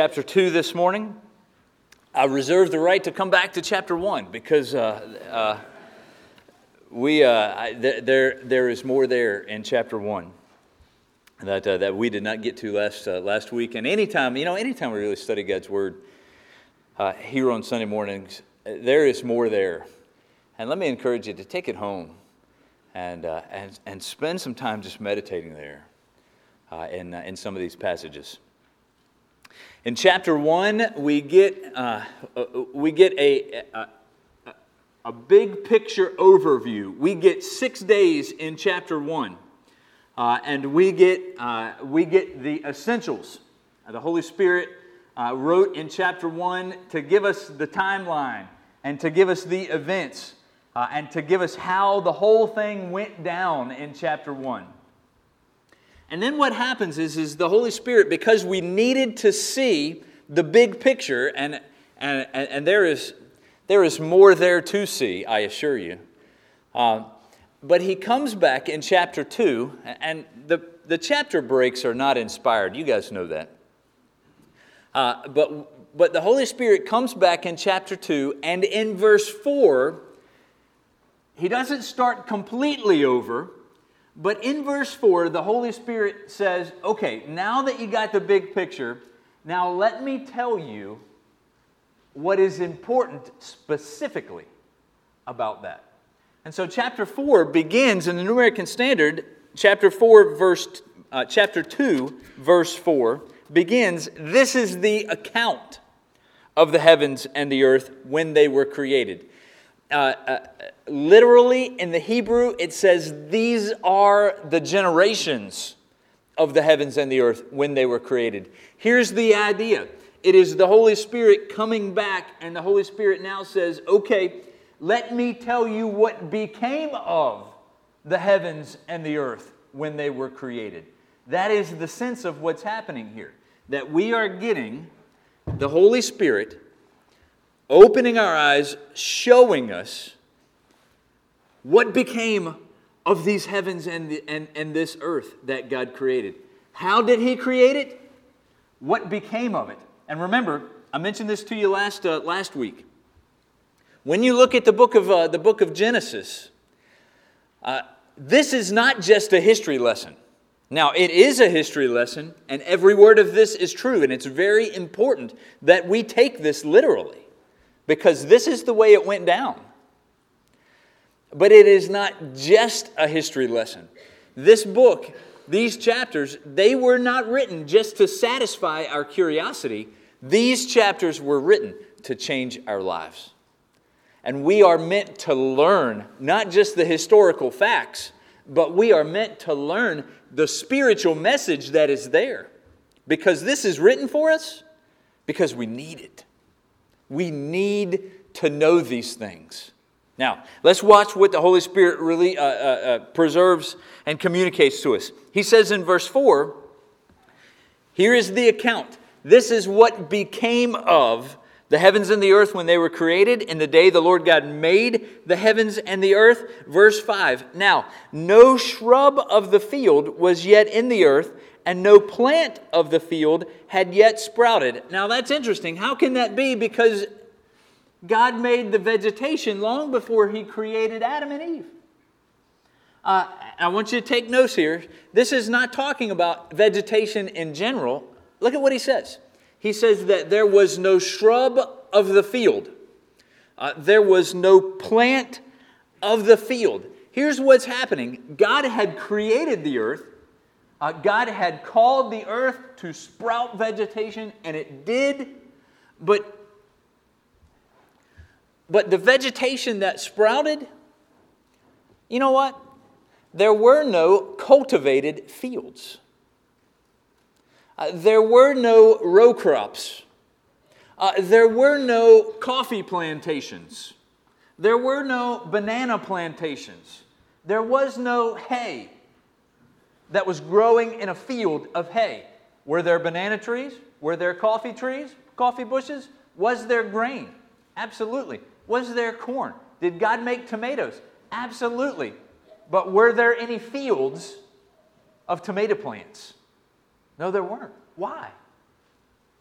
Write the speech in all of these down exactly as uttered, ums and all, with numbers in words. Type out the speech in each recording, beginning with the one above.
chapter two this morning. I reserve the right to come back to chapter one because uh, uh, we uh, I, th- there there is more there in chapter one that uh, that we did not get to last uh, last week. And anytime you know, anytime we really study God's Word uh, here on Sunday mornings, there is more there. And let me encourage you to take it home and uh, and and spend some time just meditating there uh, in uh, in some of these passages. In chapter one, we get uh, we get a, a a big picture overview. We get six days in chapter one, uh, and we get uh, we get the essentials. The Holy Spirit uh, wrote in chapter one to give us the timeline and to give us the events uh, and to give us how the whole thing went down in chapter one. And then what happens is, is the Holy Spirit, because we needed to see the big picture, and and and there is there is more there to see, I assure you. Uh, but He comes back in chapter two, and the the chapter breaks are not inspired. You guys know that. Uh, but but the Holy Spirit comes back in chapter two, and in verse four, He doesn't start completely over. But in verse four, the Holy Spirit says, okay, now that you got the big picture, now let me tell you what is important specifically about that. And so chapter four begins in the New American Standard, chapter four, verse, uh, chapter two, verse four, begins, this is the account of the heavens and the earth when they were created. Uh, uh, literally, in the Hebrew, it says, these are the generations of the heavens and the earth when they were created. Here's the idea. It is the Holy Spirit coming back, and the Holy Spirit now says, okay, let me tell you what became of the heavens and the earth when they were created. That is the sense of what's happening here. That we are getting the Holy Spirit opening our eyes, showing us what became of these heavens and, the, and, and this earth that God created. How did He create it? What became of it? And remember, I mentioned this to you last uh, last week. When you look at the book of uh, the book of Genesis, uh, this is not just a history lesson. Now, it is a history lesson, and every word of this is true, and it's very important that we take this literally. Because this is the way it went down. But it is not just a history lesson. This book, these chapters, they were not written just to satisfy our curiosity. These chapters were written to change our lives. And we are meant to learn not just the historical facts, but we are meant to learn the spiritual message that is there. Because this is written for us, because we need it. We need to know these things. Now, let's watch what the Holy Spirit really uh, uh, uh, preserves and communicates to us. He says in verse four, here is the account. This is what became of the heavens and the earth when they were created in the day the Lord God made the heavens and the earth. Verse five, now, no shrub of the field was yet in the earth, and no plant of the field had yet sprouted. Now that's interesting. How can that be? Because God made the vegetation long before He created Adam and Eve. Uh, I want you to take notes here. This is not talking about vegetation in general. Look at what He says. He says that there was no shrub of the field. Uh, there was no plant of the field. Here's what's happening. God had created the earth. Uh, God had called the earth to sprout vegetation, and it did, but, but the vegetation that sprouted, you know what? There were no cultivated fields. Uh, there were no row crops. Uh, there were no coffee plantations. There were no banana plantations. There was no hay that was growing in a field of hay. Were there banana trees? Were there coffee trees? Coffee bushes? Was there grain? Absolutely. Was there corn? Did God make tomatoes? Absolutely. But were there any fields of tomato plants? No, there weren't. Why?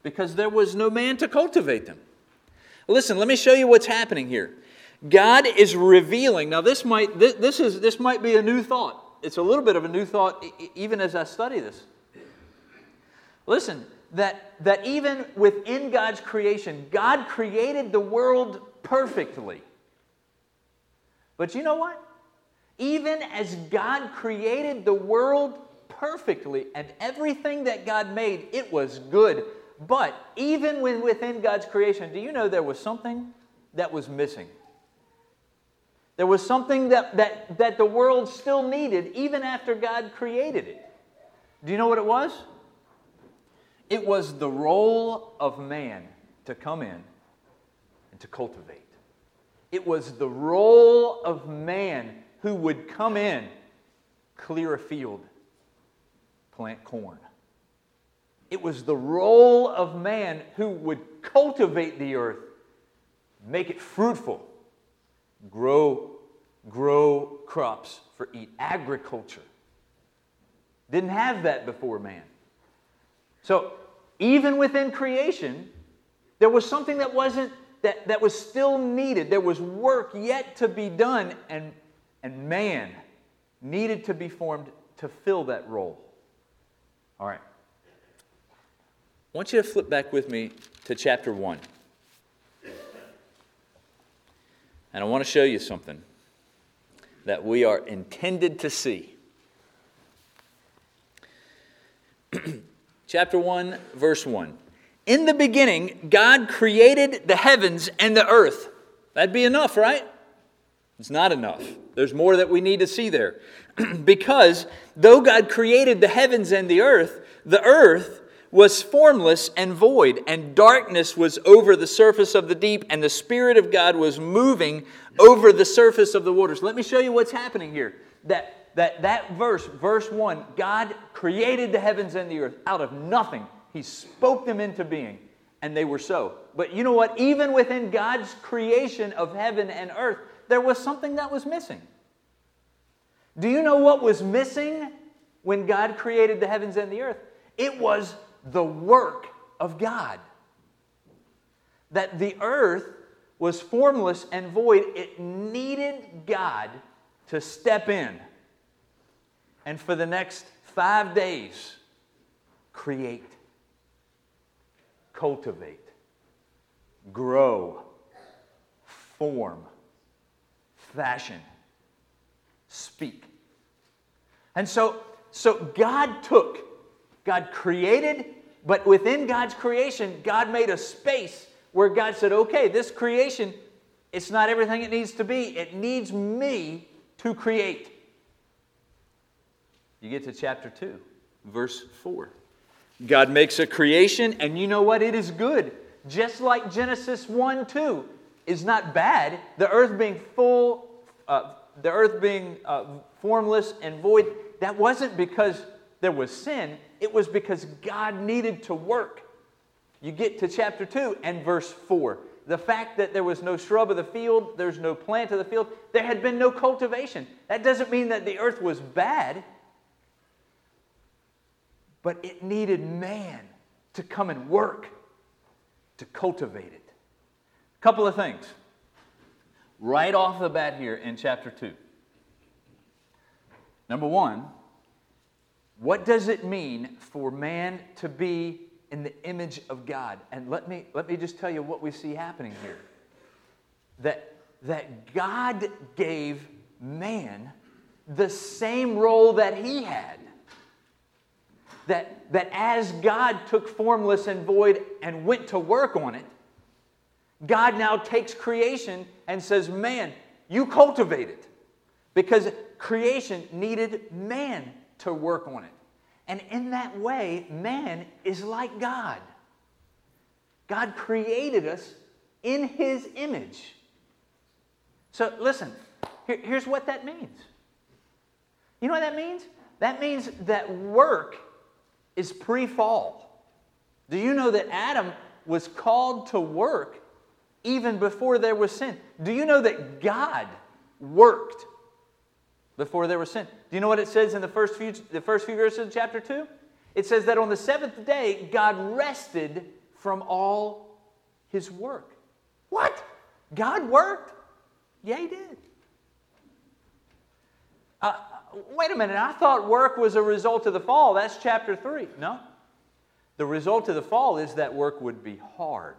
because there was no man to cultivate them. Listen, let me show you what's happening here. God is revealing. Now, this might this, this is this might be a new thought. It's a little bit of a new thought, even as I study this. Listen, that that even within God's creation, God created the world perfectly. But you know what? Even as God created the world perfectly, and everything that God made, it was good. But even when within God's creation, do you know there was something that was missing? There was something that, that, that the world still needed even after God created it. Do you know what it was? It was the role of man to come in and to cultivate. It was the role of man who would come in, clear a field, plant corn. It was the role of man who would cultivate the earth, make it fruitful, grow, grow crops for eat. Agriculture. Didn't have that before man. So even within creation, there was something that wasn't that, that was still needed. There was work yet to be done, and, and man needed to be formed to fill that role. All right. I want you to flip back with me to chapter one. And I want to show you something that we are intended to see. Chapter one, verse one. In the beginning, God created the heavens and the earth. That'd be enough, right? It's not enough. There's more that we need to see there. Because though God created the heavens and the earth, the earth was formless and void, and darkness was over the surface of the deep, and the Spirit of God was moving over the surface of the waters. Let me show you what's happening here. That, that, that verse, verse one, God created the heavens and the earth out of nothing. He spoke them into being, and they were so. But you know what? Even within God's creation of heaven and earth, there was something that was missing. Do you know what was missing when God created the heavens and the earth? It was the work of God. That the earth was formless and void. It needed God to step in and for the next five days create, cultivate, grow, form, fashion, speak. And so, so God took, God created, but within God's creation, God made a space where God said, okay, this creation, it's not everything it needs to be. It needs me to create. You get to chapter two, verse four. God makes a creation, and you know what? It is good. Just like Genesis one two is not bad. The earth being full, uh, the earth being uh, formless and void, that wasn't because there was sin. It was because God needed to work. You get to chapter two and verse four. The fact that there was no shrub of the field, there's no plant of the field, there had been no cultivation. That doesn't mean that the earth was bad, but it needed man to come and work to cultivate it. A couple of things. Right off the bat here in chapter two. Number one, what does it mean for man to be in the image of God? And let me, let me just tell you what we see happening here. That, that God gave man the same role that he had. That, that as God took formless and void and went to work on it, God now takes creation and says, man, you cultivate it. Because creation needed man to work on it. And in that way, man is like God. God created us in His image. So listen, here, here's what that means. You know what that means? That means that work is pre-fall. Do you know that Adam was called to work even before there was sin? Do you know that God worked before there was sin? Do you know what it says in the first few, the first few verses of chapter two? It says that on the seventh day, God rested from all His work. What? God worked? Yeah, He did. Uh, wait a minute, I thought work was a result of the fall. That's chapter three. No. The result of the fall is that work would be hard.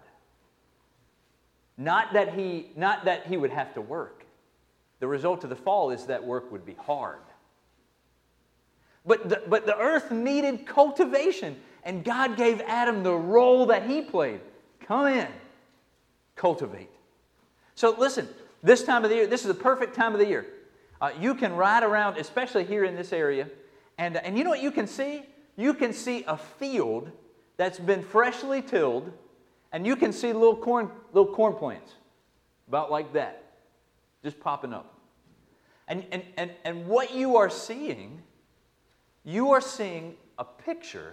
Not that he, not that he would have to work. The result of the fall is that work would be hard. But the, but the earth needed cultivation, and God gave Adam the role that he played. Come in, cultivate. So listen, this time of the year, this is the perfect time of the year. Uh, you can ride around, especially here in this area, and, and you know what you can see? You can see a field that's been freshly tilled, and you can see little corn, little corn plants, about like that, just popping up. And, and, and, and what you are seeing, you are seeing a picture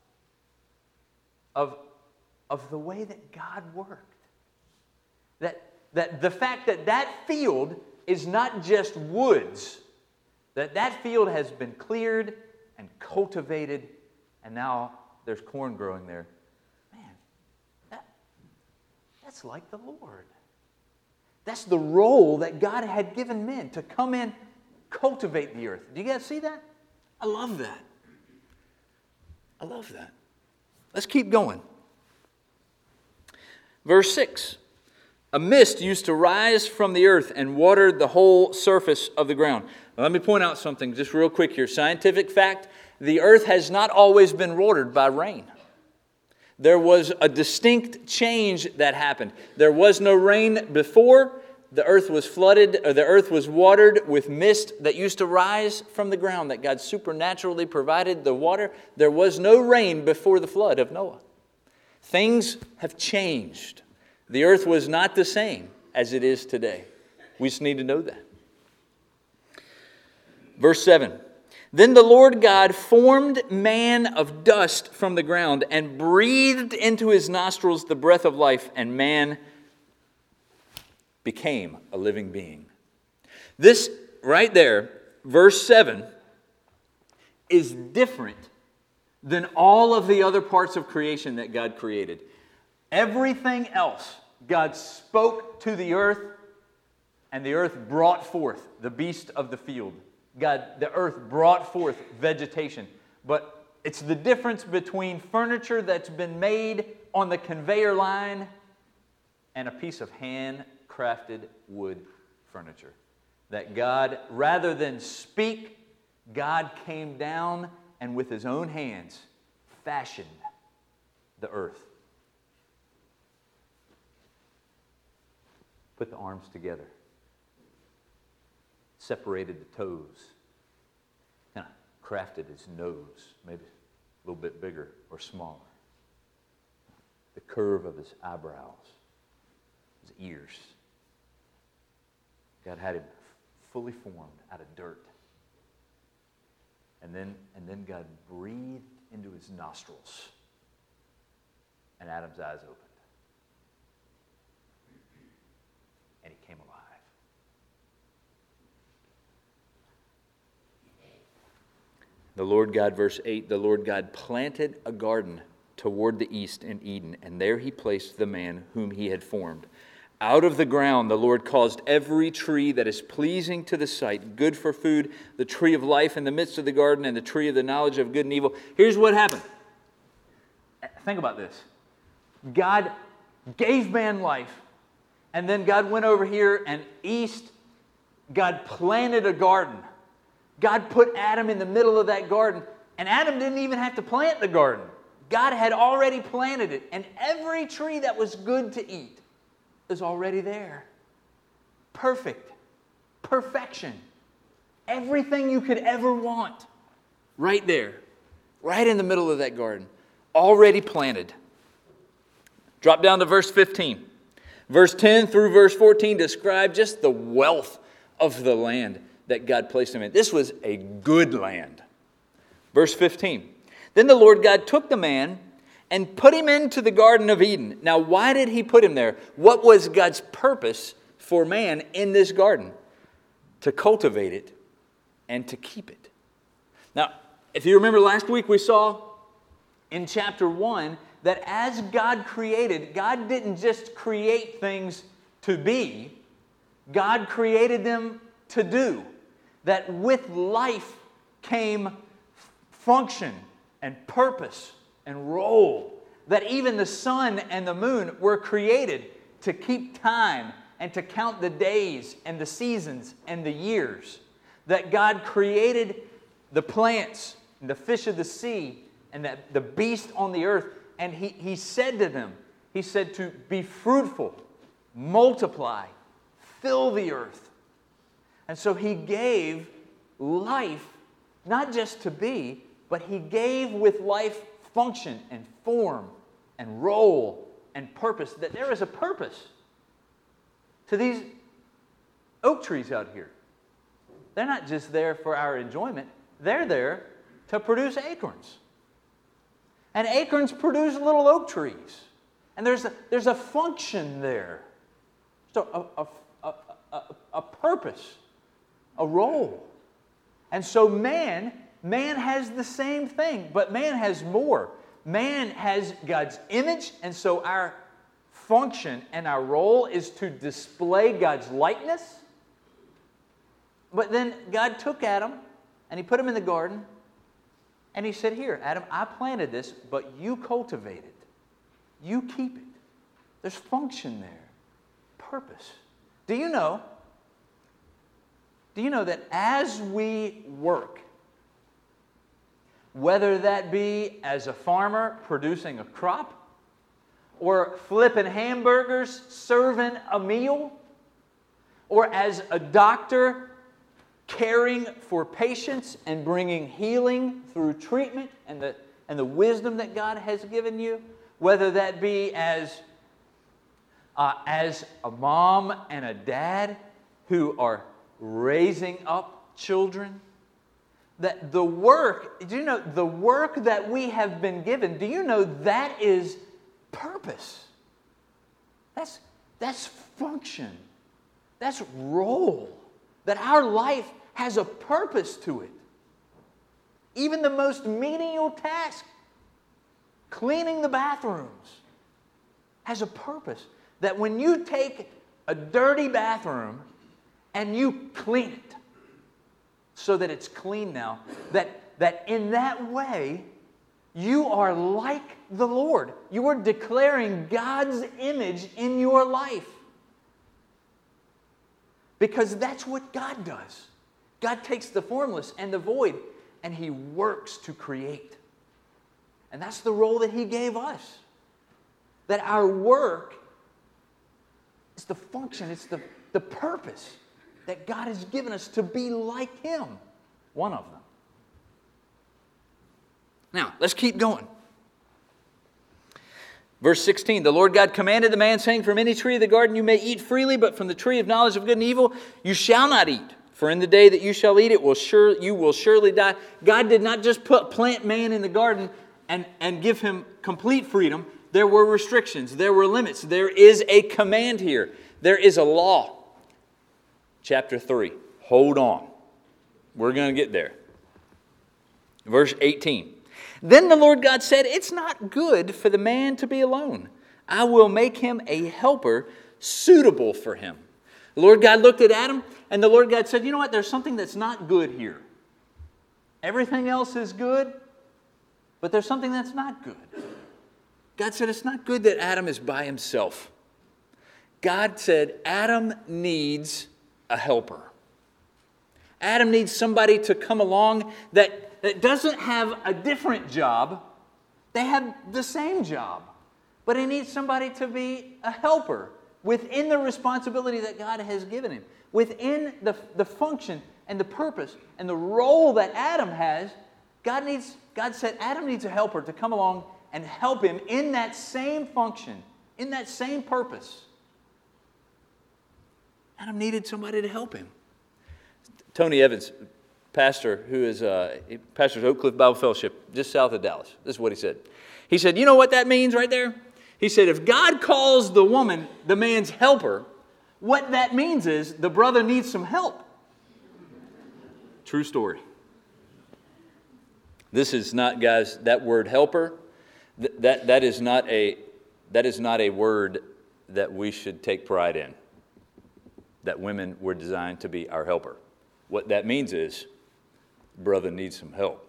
of, of the way that God worked. That, that the fact that that field is not just woods, that that field has been cleared and cultivated, and now there's corn growing there. Man, that, that's like the Lord. That's the role that God had given men, to come in, cultivate the earth. Do you guys see that? I love that. I love that. Let's keep going. Verse six. A mist used to rise from the earth and watered the whole surface of the ground. Now, let me point out something just real quick here. Scientific fact, the earth has not always been watered by rain. There was a distinct change that happened. There was no rain before. The earth was flooded, or the earth was watered with mist that used to rise from the ground, that God supernaturally provided the water. There was no rain before the flood of Noah. Things have changed. The earth was not the same as it is today. We just need to know that. Verse seven. Then the Lord God formed man of dust from the ground and breathed into his nostrils the breath of life, and man became a living being. This right there, verse seven, is different than all of the other parts of creation that God created. Everything else, God spoke to the earth, and the earth brought forth the beast of the field. God, the earth brought forth vegetation. But it's the difference between furniture that's been made on the conveyor line and a piece of handcrafted wood furniture. That God, rather than speak, God came down and with His own hands fashioned the earth. Put the arms together. Separated the toes. Kind of crafted his nose, maybe a little bit bigger or smaller. The curve of his eyebrows. His ears. God had him fully formed out of dirt. And then, and then God breathed into his nostrils. And Adam's eyes opened. And he came alive. The Lord God, verse eight, the Lord God planted a garden toward the east in Eden, and there He placed the man whom He had formed. Out of the ground the Lord caused every tree that is pleasing to the sight, good for food, the tree of life in the midst of the garden, and the tree of the knowledge of good and evil. Here's what happened. Think about this. God gave man life, and then God went over here and east, God planted a garden. God put Adam in the middle of that garden, and Adam didn't even have to plant the garden. God had already planted it, and every tree that was good to eat is already there. Perfect. Perfection. Everything you could ever want. Right there. Right in the middle of that garden. Already planted. Drop down to verse fifteen. Verse ten through verse fourteen describe just the wealth of the land that God placed him in. This was a good land. Verse fifteen. Then the Lord God took the man and put him into the Garden of Eden. Now, why did He put him there? What was God's purpose for man in this garden? To cultivate it and to keep it. Now, if you remember last week, we saw in chapter one that as God created, God didn't just create things to be, God created them to do. That with life came function and purpose and role. That even the sun and the moon were created to keep time and to count the days and the seasons and the years. That God created the plants and the fish of the sea and the, the beast on the earth. And he, he said to them, He said to be fruitful, multiply, fill the earth. And so He gave life, not just to be, but He gave with life function and form and role and purpose. That there is a purpose to these oak trees out here. They're not just there for our enjoyment. They're there to produce acorns. And acorns produce little oak trees. And there's a, there's a function there. So a, a, a, a, a purpose, a role. And so man, man has the same thing, but man has more. Man has God's image, and so our function and our role is to display God's likeness. But then God took Adam, and He put him in the garden, and He said, here, Adam, I planted this, but you cultivate it. You keep it. There's function there. Purpose. Do you know, do you know that as we work, whether that be as a farmer producing a crop, or flipping hamburgers, serving a meal, or as a doctor caring for patients and bringing healing through treatment and the, and the wisdom that God has given you, whether that be as, uh, as a mom and a dad who are raising up children, that the work, do you know, the work that we have been given, do you know that is purpose? That's, that's function. That's role. That our life has a purpose to it. Even the most menial task, cleaning the bathrooms, has a purpose. That when you take a dirty bathroom and you clean it so that it's clean now, that, that in that way you are like the Lord. You are declaring God's image in your life. Because that's what God does. God takes the formless and the void and He works to create. And that's the role that He gave us. That our work is the function, it's the, the purpose that God has given us to be like Him. One of them. Now, let's keep going. Verse sixteen, the Lord God commanded the man, saying, from any tree of the garden you may eat freely, but from the tree of knowledge of good and evil you shall not eat. For in the day that you shall eat it, will sure, you will surely die. God did not just put plant man in the garden and, and give him complete freedom. There were restrictions. There were limits. There is a command here. There is a law. Chapter three. Hold on. We're going to get there. Verse eighteen. Then the Lord God said, it's not good for the man to be alone. I will make him a helper suitable for him. The Lord God looked at Adam, and the Lord God said, you know what? There's something that's not good here. Everything else is good, but there's something that's not good. God said, it's not good that Adam is by himself. God said, Adam needs a helper. Adam needs somebody to come along that that doesn't have a different job. They have the same job. But he needs somebody to be a helper within the responsibility that God has given him. Within the, the function and the purpose and the role that Adam has, God needs, God said Adam needs a helper to come along and help him in that same function, in that same purpose. Adam needed somebody to help him. Tony Evans, pastor who is uh, he pastors Oak Cliff Bible Fellowship just south of Dallas. This is what he said. He said, you know what that means right there? He said, if God calls the woman the man's helper, what that means is the brother needs some help. True story. This is not, guys, that word helper. th- that, that, is not a, that is not a word that we should take pride in, that women were designed to be our helper. What that means is, brother needs some help.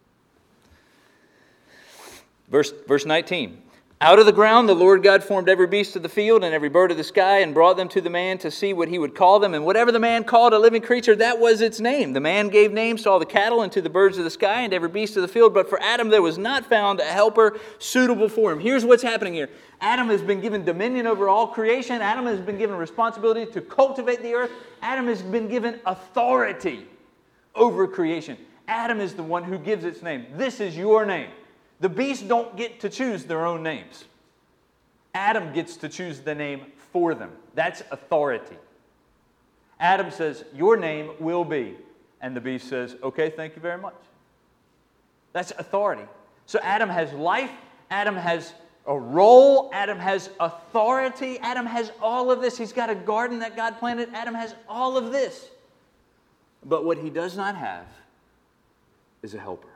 Verse, verse nineteen. Out of the ground the Lord God formed every beast of the field and every bird of the sky and brought them to the man to see what he would call them. And whatever the man called a living creature, that was its name. The man gave names to all the cattle and to the birds of the sky and every beast of the field. But for Adam there was not found a helper suitable for him. Here's what's happening here. Adam has been given dominion over all creation. Adam has been given responsibility to cultivate the earth. Adam has been given authority over creation. Adam is the one who gives its name. This is your name. The beasts don't get to choose their own names. Adam gets to choose the name for them. That's authority. Adam says, your name will be. And the beast says, okay, thank you very much. That's authority. So Adam has life. Adam has a role. Adam has authority. Adam has all of this. He's got a garden that God planted. Adam has all of this. But what he does not have is a helper.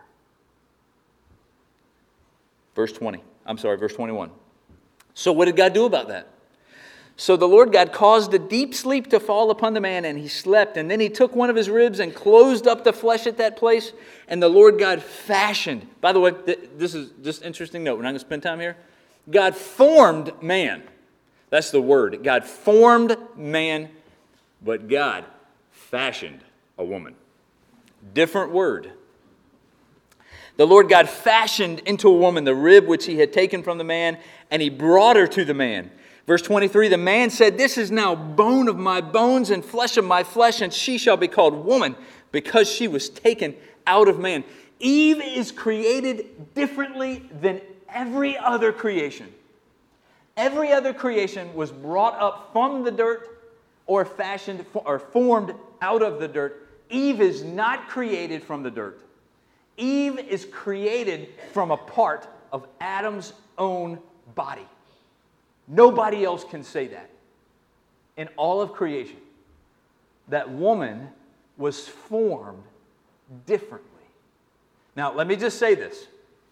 Verse twenty. I'm sorry, verse twenty-one. So what did God do about that? So the Lord God caused a deep sleep to fall upon the man, and he slept. And then he took one of his ribs and closed up the flesh at that place. And the Lord God fashioned. By the way, th- this is just an interesting note. We're not going to spend time here. God formed man. That's the word. God formed man, but God fashioned a woman. Different word. The Lord God fashioned into a woman the rib which he had taken from the man, and he brought her to the man. Verse twenty-three, the man said, this is now bone of my bones and flesh of my flesh, and she shall be called woman, because she was taken out of man. Eve is created differently than every other creation. Every other creation was brought up from the dirt or fashioned or formed out of the dirt. Eve is not created from the dirt. Eve is created from a part of Adam's own body. Nobody else can say that in all of creation. That woman was formed differently. Now, let me just say this.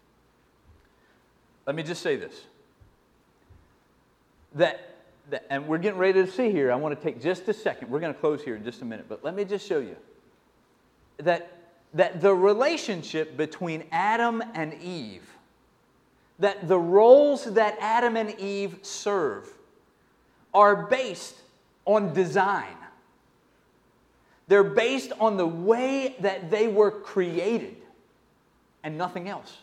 Let me just say this. That, that, and we're getting ready to see here. I want to take just a second. We're going to close here in just a minute. But let me just show you that that the relationship between Adam and Eve, that the roles that Adam and Eve serve are based on design. They're based on the way that they were created and nothing else.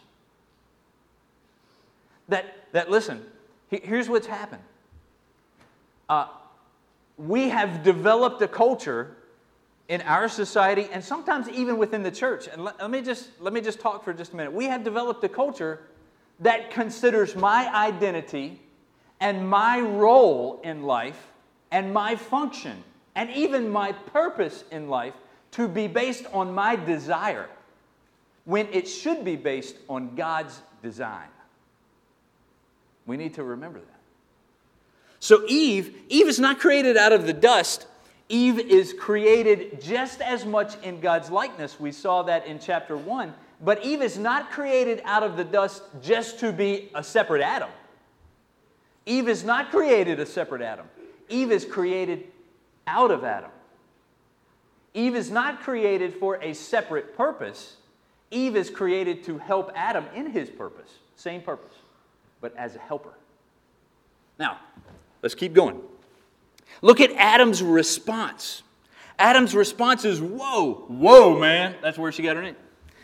That, that listen, here's what's happened. Uh, we have developed a culture in our society, and sometimes even within the church. And let, let me just let me just talk for just a minute. We have developed a culture that considers my identity and my role in life and my function and even my purpose in life to be based on my desire, when it should be based on God's design. We need to remember that. So Eve, Eve is not created out of the dust. Eve is created just as much in God's likeness. We saw that in chapter one. But Eve is not created out of the dust just to be a separate Adam. Eve is not created a separate Adam. Eve is created out of Adam. Eve is not created for a separate purpose. Eve is created to help Adam in his purpose. Same purpose, but as a helper. Now, let's keep going. Look at Adam's response. Adam's response is, whoa, whoa, man. That's where she got her name.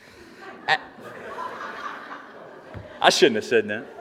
I shouldn't have said that.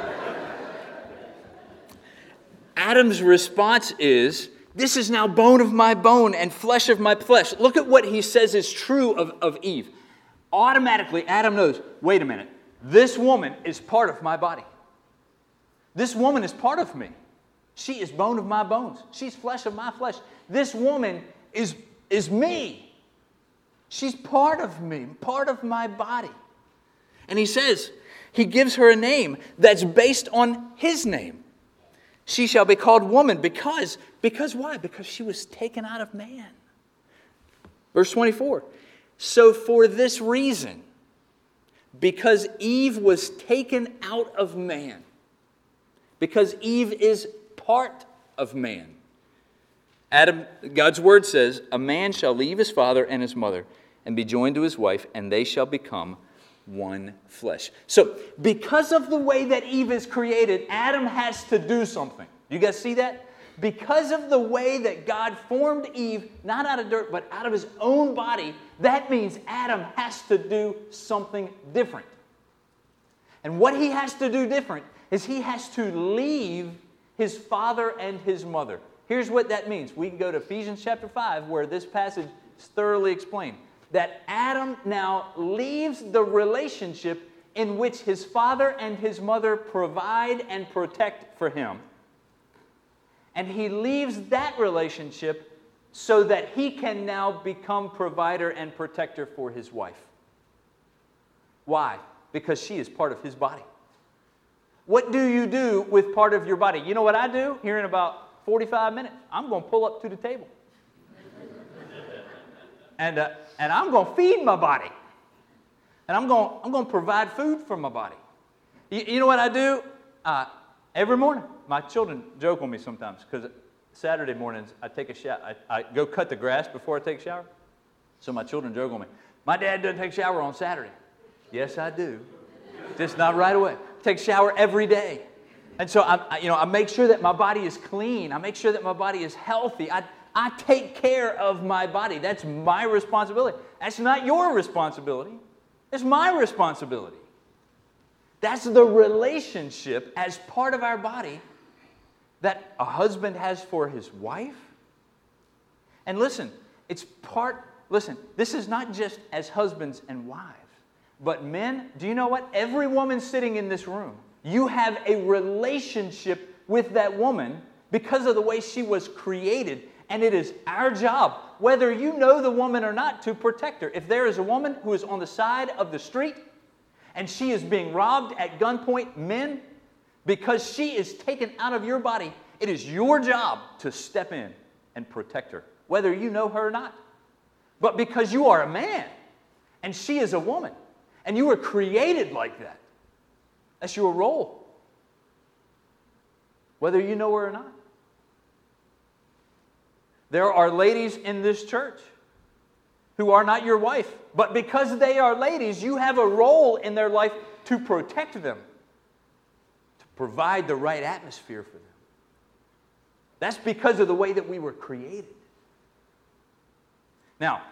Adam's response is, this is now bone of my bone and flesh of my flesh. Look at what he says is true of, of Eve. Automatically, Adam knows, wait a minute, this woman is part of my body. This woman is part of me. She is bone of my bones. She's flesh of my flesh. This woman is, is me. She's part of me, part of my body. And he says, he gives her a name that's based on his name. She shall be called woman because, because why? Because she was taken out of man. Verse twenty-four. So for this reason, because Eve was taken out of man, because Eve is part of man. Adam, God's word says, a man shall leave his father and his mother and be joined to his wife, and they shall become one flesh. So, because of the way that Eve is created, Adam has to do something. You guys see that? Because of the way that God formed Eve, not out of dirt, but out of his own body, that means Adam has to do something different. And what he has to do different is he has to leave his father and his mother. Here's what that means. We can go to Ephesians chapter five, where this passage is thoroughly explained. That Adam now leaves the relationship in which his father and his mother provide and protect for him. And he leaves that relationship so that he can now become provider and protector for his wife. Why? Because she is part of his body. What do you do with part of your body? You know what I do? Here in about forty-five minutes, I'm going to pull up to the table. and, uh, and I'm going to feed my body. And I'm going, I'm going to provide food for my body. You, you know what I do? Uh, every morning, my children joke on me sometimes because Saturday mornings I take a shower. I, I go cut the grass before I take a shower. So my children joke on me. My dad doesn't take a shower on Saturday. Yes, I do. Just not right away. I take a shower every day. And so I, I, you know, I make sure that my body is clean. I make sure that my body is healthy. I, I take care of my body. That's my responsibility. That's not your responsibility. It's my responsibility. That's the relationship as part of our body that a husband has for his wife. And listen, it's part, listen, this is not just as husbands and wives, but men, do you know what? Every woman sitting in this room, you have a relationship with that woman because of the way she was created. And it is our job, whether you know the woman or not, to protect her. If there is a woman who is on the side of the street and she is being robbed at gunpoint, men, because she is taken out of your body, it is your job to step in and protect her, whether you know her or not. But because you are a man and she is a woman and you were created like that, that's your role, whether you know her or not. There are ladies in this church who are not your wife, but because they are ladies, you have a role in their life to protect them, to provide the right atmosphere for them. That's because of the way that we were created. Now,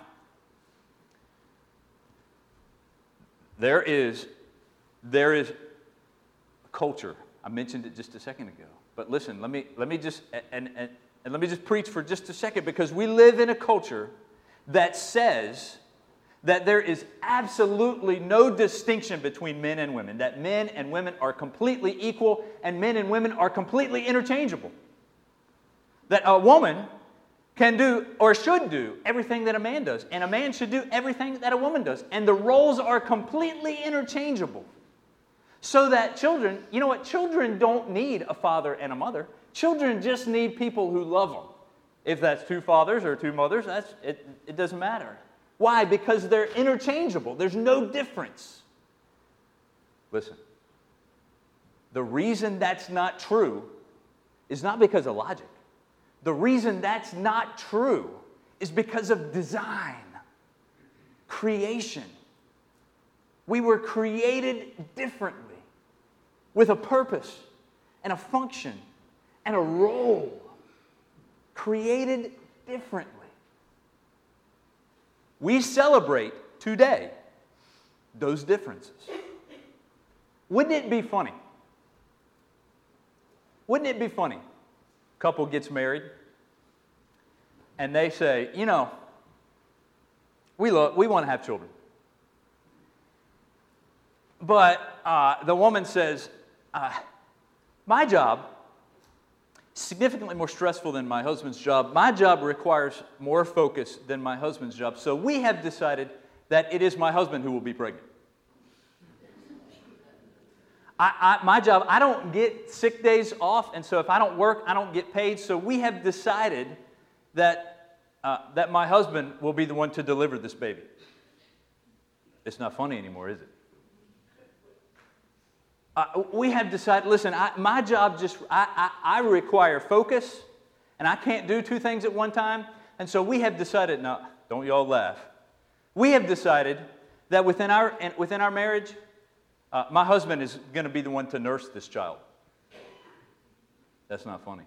there is, there is a culture. I mentioned it just a second ago. But listen, let me, let me just, and, and, and let me just preach for just a second, because we live in a culture that says that there is absolutely no distinction between men and women, that men and women are completely equal and men and women are completely interchangeable. That a woman can do or should do everything that a man does, and a man should do everything that a woman does, and the roles are completely interchangeable. So that children, you know what, children don't need a father and a mother. Children just need people who love them. If that's two fathers or two mothers, that's, it, it doesn't matter. Why? Because they're interchangeable. There's no difference. Listen, the reason that's not true is not because of logic. The reason that's not true is because of design, creation. We were created differently, with a purpose and a function and a role. Created differently. We celebrate today those differences. Wouldn't it be funny? Wouldn't it be funny? Couple gets married and they say, you know, we love, we want to have children. But uh, the woman says, uh, my job is significantly more stressful than my husband's job. My job requires more focus than my husband's job. So we have decided that it is my husband who will be pregnant. I, I, my job, I don't get sick days off, and so if I don't work, I don't get paid. So we have decided that, uh, that my husband will be the one to deliver this baby. It's not funny anymore, is it? Uh, we have decided, listen, I, my job just, I, I, I require focus, and I can't do two things at one time. And so we have decided, no, don't y'all laugh. We have decided that within our, within our marriage, uh, my husband is going to be the one to nurse this child. That's not funny.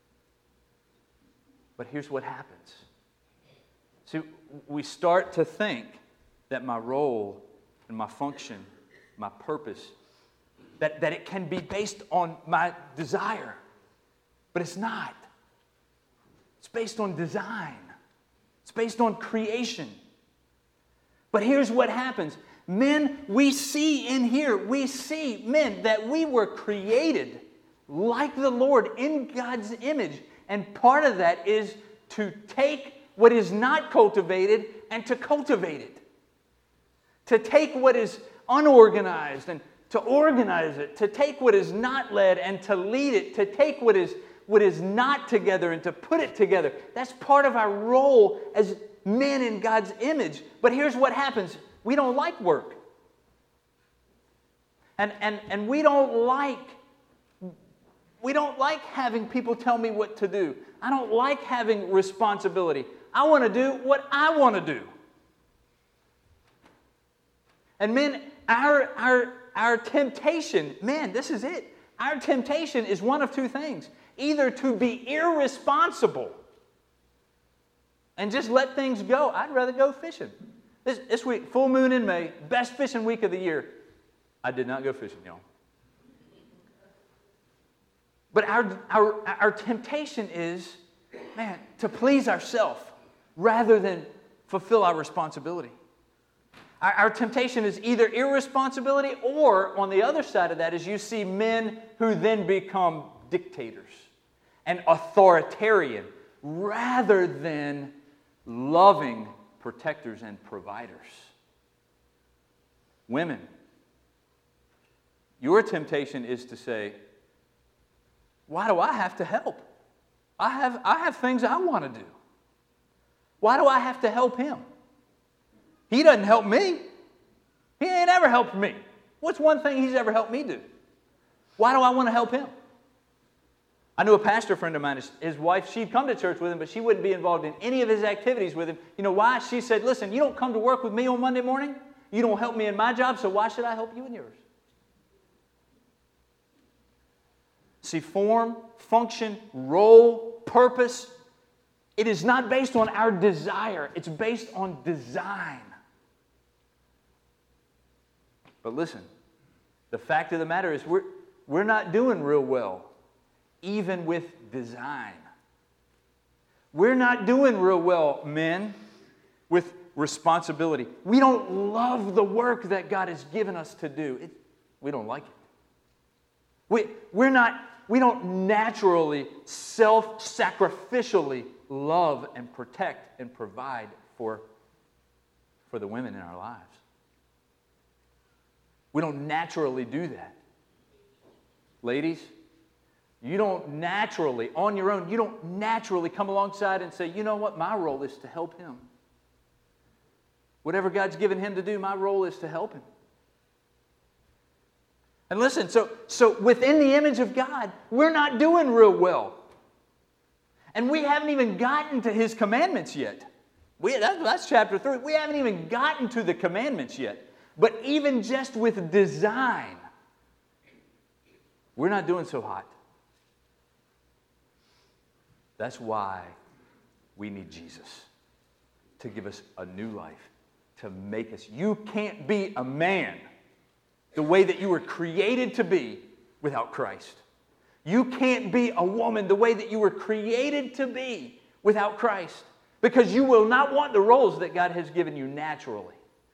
But here's what happens. See, we start to think that my role and my function, my purpose, that, that it can be based on my desire. But it's not. It's based on design. It's based on creation. But here's what happens. Men, we see in here, we see, men, that we were created like the Lord in God's image. And part of that is to take what is not cultivated and to cultivate it. To take what is unorganized and to organize it. To take what is not led and to lead it. To take what is, what is not together and to put it together. That's part of our role as men in God's image. But here's what happens. We don't like work. And, and, and we don't like We don't like having people tell me what to do. I don't like having responsibility. I want to do what I want to do. And men, our, our, our temptation, man, this is it. Our temptation is one of two things. Either to be irresponsible and just let things go. I'd rather go fishing. This, this week, full moon in May, best fishing week of the year. I did not go fishing, y'all. But our, our, our temptation is, man, to please ourselves rather than fulfill our responsibility. Our, our temptation is either irresponsibility or, on the other side of that, is you see men who then become dictators and authoritarian rather than loving protectors and providers. Women, your temptation is to say, why do I have to help? I have, I have things I want to do. Why do I have to help him? He doesn't help me. He ain't ever helped me. What's one thing he's ever helped me do? Why do I want to help him? I knew a pastor friend of mine, his, his wife, she'd come to church with him, but she wouldn't be involved in any of his activities with him. You know why? She said, listen, you don't come to work with me on Monday morning. You don't help me in my job, so why should I help you in yours? See, form, function, role, purpose, it is not based on our desire. It's based on design. But listen, the fact of the matter is we're, we're not doing real well, even with design. We're not doing real well, men, with responsibility. We don't love the work that God has given us to do. It, we don't like it. We, we're not... We don't naturally, self-sacrificially love and protect and provide for, for the women in our lives. We don't naturally do that. Ladies, you don't naturally, on your own, you don't naturally come alongside and say, you know what, my role is to help him. Whatever God's given him to do, my role is to help him. And listen, so, so within the image of God, we're not doing real well. And we haven't even gotten to His commandments yet. We, that, that's chapter three. We haven't even gotten to the commandments yet. But even just with design, we're not doing so hot. That's why we need Jesus to give us a new life, to make us. You can't be a man the way that you were created to be without Christ. You can't be a woman the way that you were created to be without Christ, because you will not want the roles that God has given you naturally.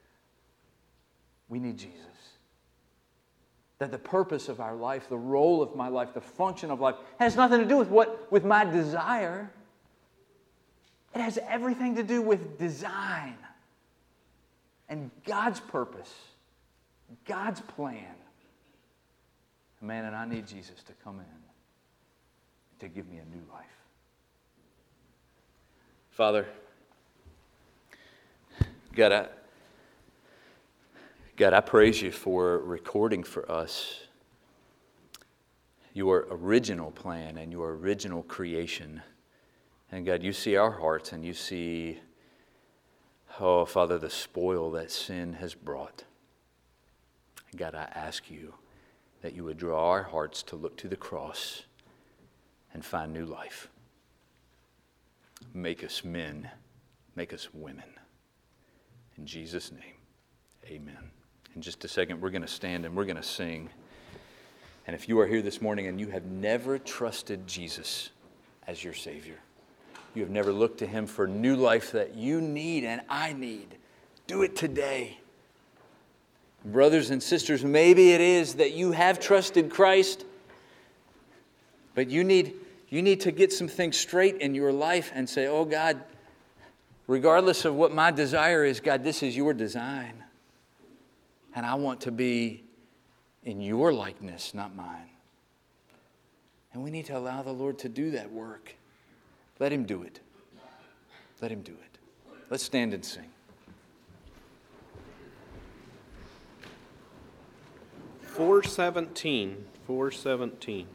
We need Jesus. That the purpose of our life, the role of my life, the function of life has nothing to do with what with my desire. It has everything to do with design and God's purpose. God's plan. Man, and I need Jesus to come in to give me a new life. Father, God, I, God, I praise you for recording for us your original plan and your original creation. And God, you see our hearts and you see, oh, Father, the spoil that sin has brought. And God, I ask you that you would draw our hearts to look to the cross and find new life. Make us men. Make us women. In Jesus' name, amen. In just a second, we're going to stand and we're going to sing. And if you are here this morning and you have never trusted Jesus as your Savior, you have never looked to Him for new life that you need and I need, do it today. Brothers and sisters, maybe it is that you have trusted Christ, but you need, you need to get some things straight in your life and say, oh God, regardless of what my desire is, God, this is your design. And I want to be in your likeness, not mine. And we need to allow the Lord to do that work. Let Him do it. Let Him do it. Let's stand and sing. four seventeen. four seventeen.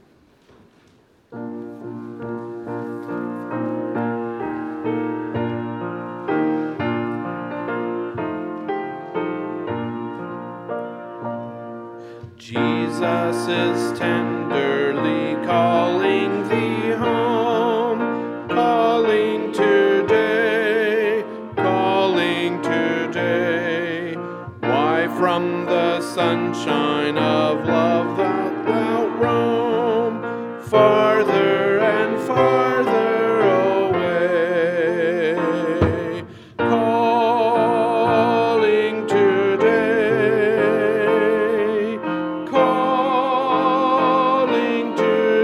Jesus is tenderly calling thee home, calling today, calling today. Why from the sunshine of love that thou roam, farther and farther away, calling today, calling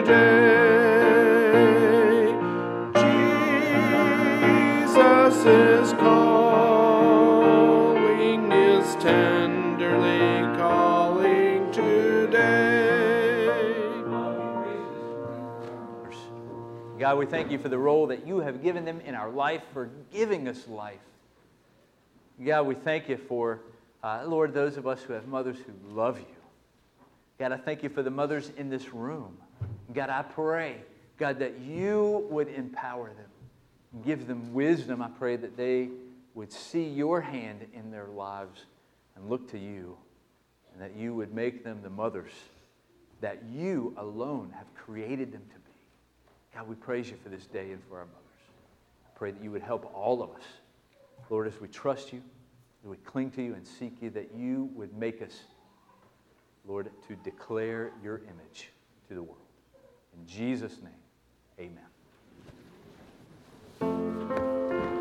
today. Jesus is calling, is tenderly calling today. God, we thank you for the role that you have given them in our life, for giving us life. God, we thank you for, uh, Lord, those of us who have mothers who love you. God, I thank you for the mothers in this room. God, I pray, God, that you would empower them, give them wisdom. I pray that they would see your hand in their lives and look to you, and that you would make them the mothers that you alone have created them to be. God, we praise you for this day and for our mothers. I pray that you would help all of us, Lord, as we trust you, as we cling to you and seek you, that you would make us, Lord, to declare your image to the world. In Jesus' name, amen.